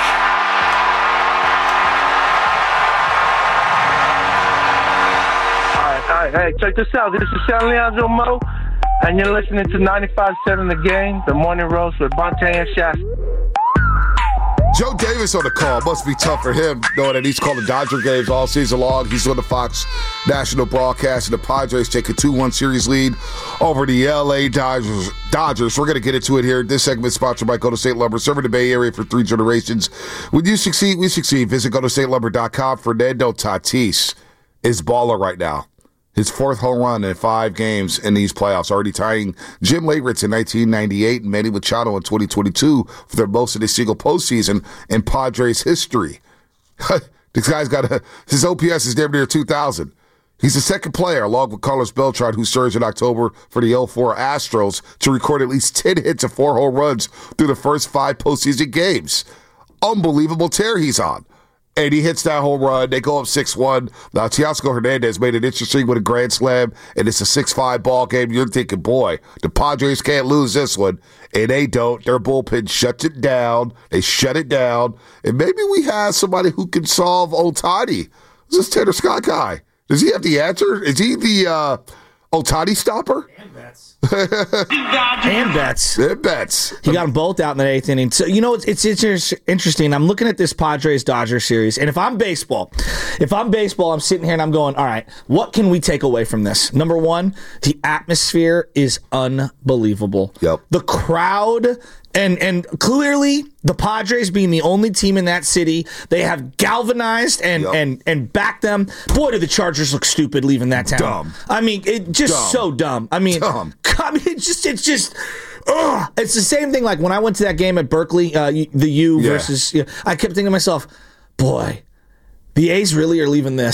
All right, all right, hey, check this out. This is San Leandro Mo, and you're listening to ninety-five point seven The Game, the morning roast with Bonte and Shasta. Joe Davis on the call. Must be tough for him, knowing that he's calling Dodger games all season long. He's on the Fox national broadcast, and the Padres take a two one series lead over the L A Dodgers. Dodgers. We're going to get into it here. This segment is sponsored by Golden State Lumber, serving the Bay Area for three generations. When you succeed, we succeed. Visit golden state lumber dot com. Fernando Tatis is baller right now. His fourth home run in five games in these playoffs, already tying Jim Leyritz in nineteen ninety-eight and Manny Machado in twenty twenty-two for their most in a single postseason in Padres history. This guy's got a, his O P S is damn near two thousand. He's the second player, along with Carlos Beltran, who surged in October for the oh four Astros, to record at least ten hits and four home runs through the first five postseason games. Unbelievable tear he's on. And he hits that home run. They go up six one. Now, Teoscar Hernandez made it interesting with a grand slam, and it's a six five ball game. You're thinking, boy, the Padres can't lose this one. And they don't. Their bullpen shuts it down. They shut it down. And maybe we have somebody who can solve Ohtani. Who's this Tanner Scott guy? Does he have the answer? Is he the uh, Ohtani stopper? And bets. and bets. And bets. He got them both out in the eighth inning. So, you know, it's, it's, it's interesting. I'm looking at this Padres-Dodgers series, and if I'm baseball, if I'm baseball, I'm sitting here and I'm going, all right, what can we take away from this? Number one, the atmosphere is unbelievable. Yep. The crowd, and and clearly the Padres being the only team in that city, they have galvanized and Yep. and and backed them. Boy, do the Chargers look stupid leaving that town. Dumb. I mean, it just Dumb. so dumb. I mean, Dumb. I mean, it's just, it's just, ugh. It's the same thing. Like when I went to that game at Berkeley, uh, the U Yeah. versus, you know, I kept thinking to myself, boy, the A's really are leaving this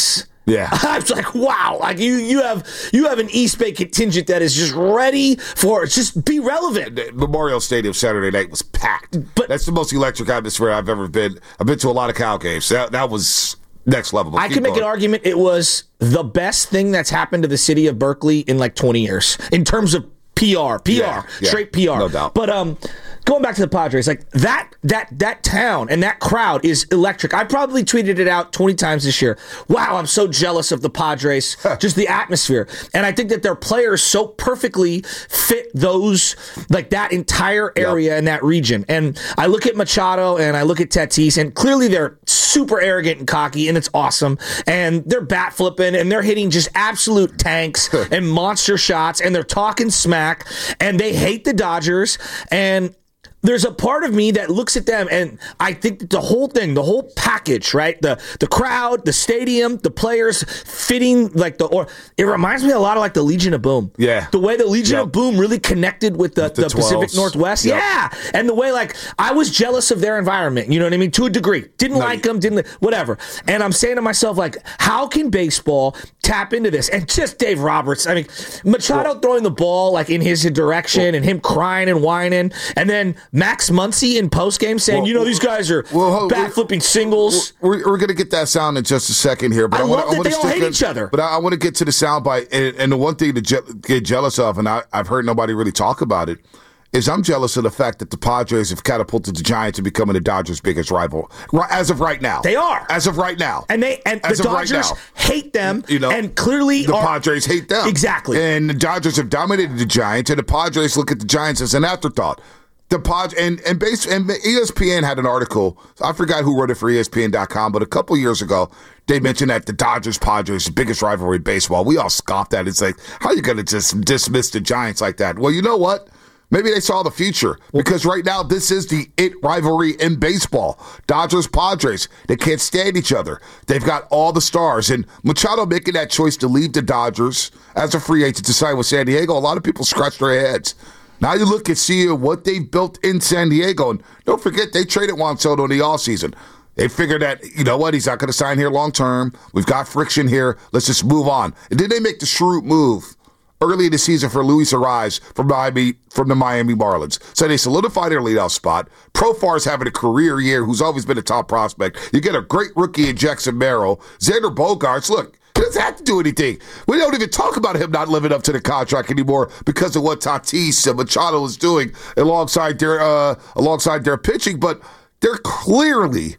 Yeah. I was like, wow, like you you have you have an East Bay contingent that is just ready for just be relevant. Memorial Stadium Saturday night was packed. But that's the most electric atmosphere I've ever been. I've been to a lot of Cal games. That that was next level. But I could make going. an argument it was the best thing that's happened to the city of Berkeley in like twenty years in terms of P R, P R, yeah, yeah, straight P R. No doubt. But um, going back to the Padres, like that, that, that town and that crowd is electric. I probably tweeted it out twenty times this year. Wow, I'm so jealous of the Padres, just the atmosphere. And I think that their players so perfectly fit those, like that entire area yep. in that region. And I look at Machado and I look at Tatis, and clearly they're super arrogant and cocky, and it's awesome. And they're bat flipping and they're hitting just absolute tanks and monster shots, and they're talking smack. And they hate the Dodgers, and there's a part of me that looks at them, and I think that the whole thing, the whole package, right? The the crowd, the stadium, the players fitting like the, or it reminds me a lot of like the Legion of Boom. Yeah. The way the Legion yep. of Boom really connected with the, with the, the Pacific Northwest. Yep. Yeah. And the way like I was jealous of their environment, you know what I mean? To a degree. Didn't no, like them, didn't, whatever. And I'm saying to myself, like, how can baseball tap into this? And just Dave Roberts, I mean, Machado well, throwing the ball like in his direction well, and him crying and whining, and then Max Muncy in postgame saying, well, you know, these guys are well, bat flipping singles. We're, we're going to get that sound in just a second here. But I, I love wanna, that I they all hate in, each other. But I, I want to get to the soundbite. And, and the one thing to je- get jealous of, and I, I've heard nobody really talk about it, is I'm jealous of the fact that the Padres have catapulted the Giants to becoming the Dodgers' biggest rival as of right now. They are. As of right now. And they and as the Dodgers right hate them, you know, and clearly the are, Padres hate them. Exactly. And the Dodgers have dominated the Giants, and the Padres look at the Giants as an afterthought. The Pod and and base and E S P N had an article. I forgot who wrote it for E S P N dot com, but a couple years ago they mentioned that the Dodgers Padres the biggest rivalry in baseball. We all scoffed at it. It's like, how are you going to just dismiss the Giants like that? Well, you know what? Maybe they saw the future, because right now this is the it rivalry in baseball. Dodgers Padres, they can't stand each other. They've got all the stars, and Machado making that choice to leave the Dodgers as a free agent to sign with San Diego. A lot of people scratch their heads. Now you look and see what they've built in San Diego. And don't forget, they traded Juan Soto in the offseason. They figured that, you know what, he's not going to sign here long term. We've got friction here. Let's just move on. And then they make the shrewd move early in the season for Luis Ariz from Miami, from the Miami Marlins. So they solidify their leadoff spot. Profar's having a career year, who's always been a top prospect. You get a great rookie in Jackson Merrill. Xander Bogaerts, look, he doesn't have to do anything. We don't even talk about him not living up to the contract anymore because of what Tatis and Machado is doing alongside their uh, alongside their pitching. But they're clearly,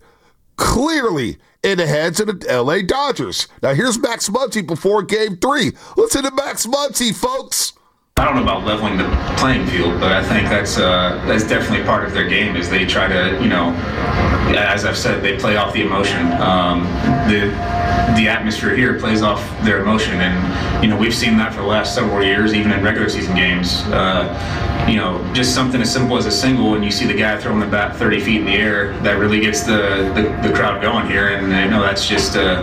clearly in the heads of the L A Dodgers. Now here's Max Muncy before Game Three. Listen to Max Muncy, folks. I don't know about leveling the playing field, but I think that's uh, that's definitely part of their game. Is they try to, you know, as I've said, they play off the emotion. Um, the the atmosphere here plays off their emotion, and you know we've seen that for the last several years, even in regular season games. Uh, you know, just something as simple as a single, and you see the guy throwing the bat thirty feet in the air, that really gets the the, the crowd going here, and I know that's just uh,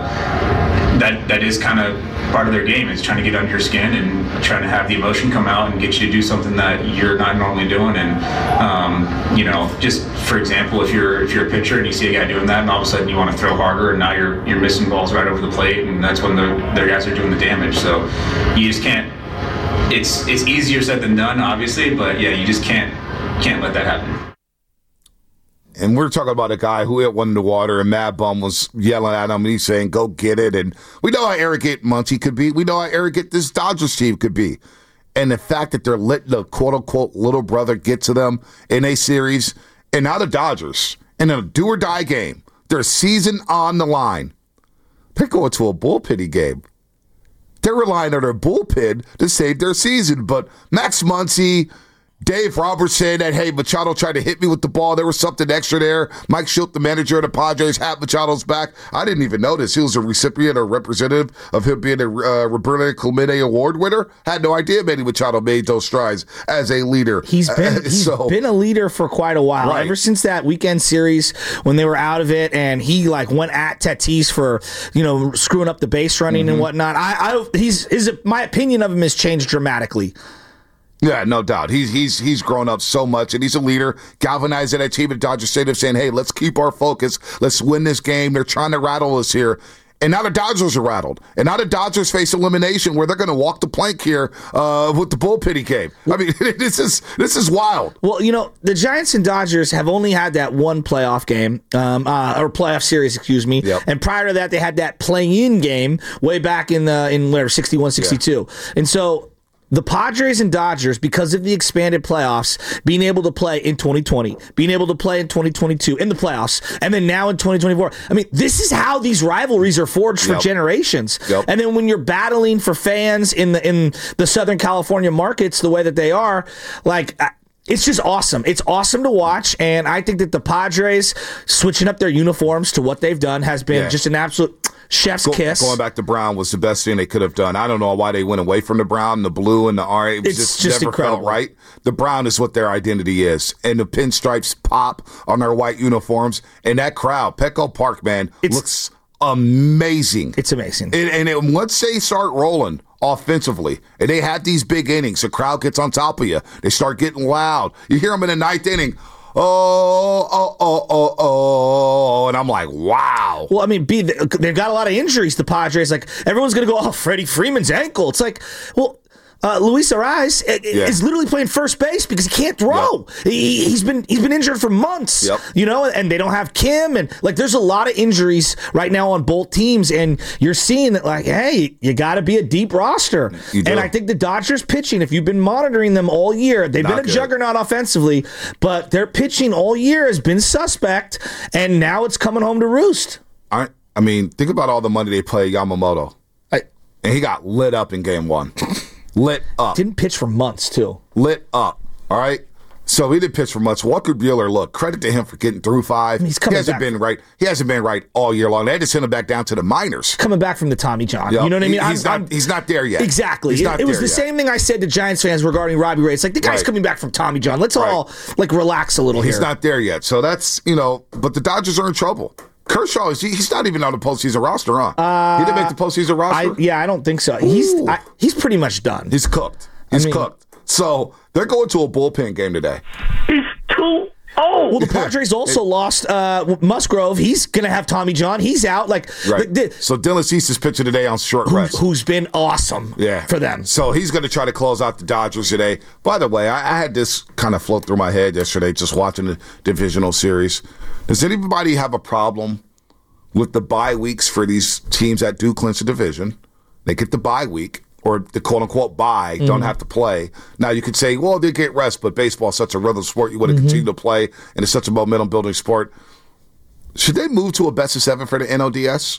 that that is kind of part of their game, is trying to get under your skin and trying to have the emotion come out and get you to do something that you're not normally doing. And um, you know, just for example, if you're if you're a pitcher and you see a guy doing that, and all of a sudden you want to throw harder, and now you're you're missing balls right over the plate, and that's when the their guys are doing the damage. So you just can't. It's it's easier said than done, obviously, but yeah, you just can't can't let that happen. And we're talking about a guy who hit one in the water, and Mad Bum was yelling at him, and he's saying, go get it. And we know how arrogant Muncy could be. We know how arrogant this Dodgers team could be. And the fact that they're letting the quote-unquote little brother get to them in a series, and now the Dodgers, in a do-or-die game, their season on the line, they're going to a bullpenny game. They're relying on their bullpen to save their season. But Max Muncy, Dave Roberts said that, hey, Machado tried to hit me with the ball. There was something extra there. Mike Shildt, the manager of the Padres, had Machado's back. I didn't even notice. He was a recipient or representative of him being a uh, Roberto Clemente Award winner. Had no idea Manny Machado made those strides as a leader. He's been, uh, he's so, been a leader for quite a while. Right. Ever since that weekend series when they were out of it and he like went at Tatis for, you know, screwing up the base running mm-hmm. and whatnot. I, I he's his my opinion of him has changed dramatically. Yeah, no doubt. He's he's he's grown up so much, and he's a leader, galvanizing that team at Dodger Stadium, saying, hey, let's keep our focus. Let's win this game. They're trying to rattle us here. And now the Dodgers are rattled. And now the Dodgers face elimination where they're going to walk the plank here uh, with the bullpen he came. I mean, this is this is wild. Well, you know, the Giants and Dodgers have only had that one playoff game, um, uh, or playoff series, excuse me. Yep. And prior to that, they had that play-in game way back in the in whatever sixty-one, sixty-two. Yeah. And so the Padres and Dodgers, because of the expanded playoffs, being able to play in twenty twenty, being able to play in twenty twenty-two in the playoffs, and then now in twenty twenty-four. I mean, this is how these rivalries are forged for yep. generations. Yep. And then when you're battling for fans in the in the Southern California markets the way that they are, like, it's just awesome. It's awesome to watch, and I think that the Padres switching up their uniforms to what they've done has been yeah. just an absolute chef's Go, kiss. Going back to brown was the best thing they could have done. I don't know why they went away from the brown, the blue, and the orange. It was It's just, just never incredible. felt right. The brown is what their identity is, and the pinstripes pop on their white uniforms. And that crowd, Petco Park, man, It's- looks amazing. It's amazing. And, and it, once they start rolling offensively, and they had these big innings, the crowd gets on top of you. They start getting loud. You hear them in the ninth inning. Oh, oh, oh, oh, oh. And I'm like, wow. Well, I mean, B, they've got a lot of injuries, the Padres. Like, everyone's going to go, oh, Freddie Freeman's ankle. It's like, well, uh, Luis Ariz Yeah. is literally playing first base because he can't throw. Yep. He, he's been he's been injured for months. Yep. You know, and they don't have Kim. And, like, there's a lot of injuries right now on both teams. And you're seeing that, like, hey, you got to be a deep roster. You do. And I think the Dodgers pitching, if you've been monitoring them all year, they've Not been a good. juggernaut offensively, but their pitching all year has been suspect. And now it's coming home to roost. I, I mean, think about all the money they pay Yamamoto. I, And he got lit up in game one. Lit up. Didn't pitch for months, too. Lit up. All right? So he didn't pitch for much. Walker Buehler, look, credit to him for getting through five. He's coming he hasn't back. been right. He hasn't been right all year long. They had to send him back down to the minors. Coming back from the Tommy John. Yep. You know what I mean? He- he's, I'm- not, I'm- he's not there yet. Exactly. He's It, not it was there the yet. same thing I said to Giants fans regarding Robbie Ray. It's like, the guy's Right. coming back from Tommy John. Let's all, like, relax a little He's here. not there yet. So that's, you know, but the Dodgers are in trouble. Kershaw, is he, he's not even on the postseason roster, huh? Uh, he didn't make the postseason I, roster? yeah, I don't think so. He's I, he's pretty much done. He's cooked. He's I mean- cooked. So they're going to a bullpen game today. He's too old. Well, the Padres also lost uh, Musgrove. He's going to have Tommy John. He's out. Like, Right. the- the- So Dylan Cease is pitching today on short who, rest. who's been awesome Yeah. for them. So he's going to try to close out the Dodgers today. By the way, I, I had this kind of float through my head yesterday just watching the divisional series. Does anybody have a problem with the bye weeks for these teams that do clinch the division? They get the bye week, or the quote-unquote bye, Mm-hmm. don't have to play. Now, you could say, well, they get rest, but baseball's such a rhythm sport. You want to Mm-hmm. continue to play, and it's such a momentum-building sport. Should they move to a best of seven for the N O D S?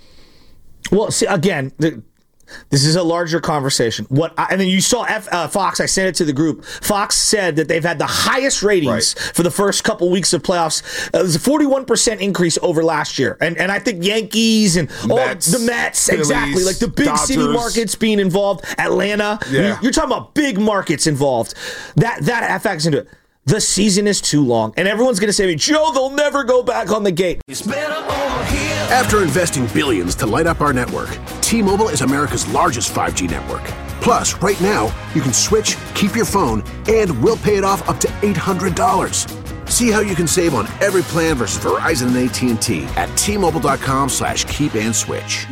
Well, see, again, the, this is a larger conversation. What I, and then you saw F, uh, Fox. I sent it to the group. Fox said that they've had the highest ratings Right. for the first couple weeks of playoffs. Uh, it was a forty-one percent increase over last year, and and I think Yankees and all Mets, the Mets, Phillies, exactly, like the big city Dodgers. markets being involved. Atlanta, Yeah. you're, you're talking about big markets involved. That that factors into it. The season is too long, and everyone's going to say to me, Joe, they'll never go back on the gate. After investing billions to light up our network, T-Mobile is America's largest five G network. Plus, right now, you can switch, keep your phone, and we'll pay it off up to eight hundred dollars. See how you can save on every plan versus Verizon and A T and T at T-Mobile.com slash keep and switch.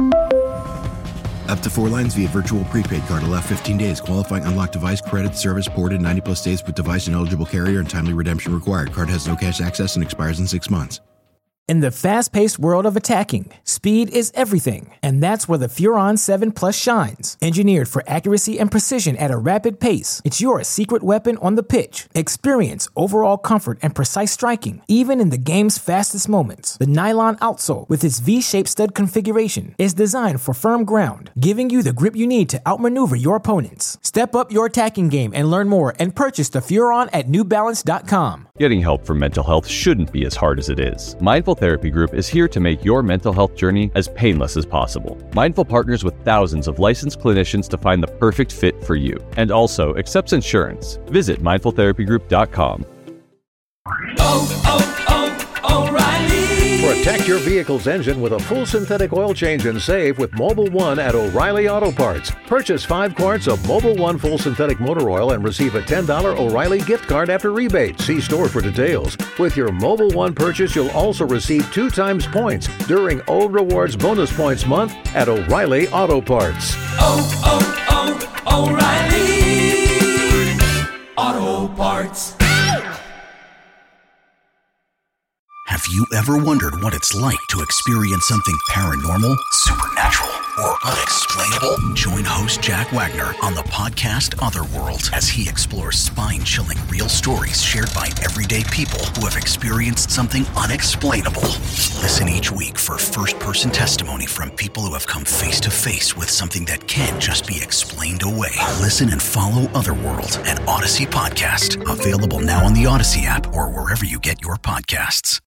Up to four lines via virtual prepaid card. Allow fifteen days. Qualifying unlocked device credit service ported ninety plus days with device and eligible carrier and timely redemption required. Card has no cash access and expires in six months. In the fast-paced world of attacking, speed is everything, and that's where the Furon seven Plus shines. Engineered for accuracy and precision at a rapid pace, it's your secret weapon on the pitch. Experience overall comfort and precise striking, even in the game's fastest moments. The nylon outsole, with its V-shaped stud configuration, is designed for firm ground, giving you the grip you need to outmaneuver your opponents. Step up your attacking game and learn more and purchase the Furon at New Balance dot com. Getting help for mental health shouldn't be as hard as it is. Mindful Therapy Group is here to make your mental health journey as painless as possible. Mindful partners with thousands of licensed clinicians to find the perfect fit for you, and also accepts insurance. Visit mindful therapy group dot com. Oh, oh, oh, O'Reilly. For a Protect your vehicle's engine with a full synthetic oil change and save with Mobil one at O'Reilly Auto Parts. Purchase five quarts of Mobil one full synthetic motor oil and receive a ten dollars O'Reilly gift card after rebate. See store for details. With your Mobil one purchase, you'll also receive two times points during O Rewards Bonus Points Month at O'Reilly Auto Parts. Oh, oh, oh, O'Reilly Auto Parts. Have you ever wondered what it's like to experience something paranormal, supernatural, or unexplainable? Join host Jack Wagner on the podcast Otherworld as he explores spine-chilling real stories shared by everyday people who have experienced something unexplainable. Listen each week for first-person testimony from people who have come face-to-face with something that can't just be explained away. Listen and follow Otherworld, an Odyssey podcast, available now on the Odyssey app or wherever you get your podcasts.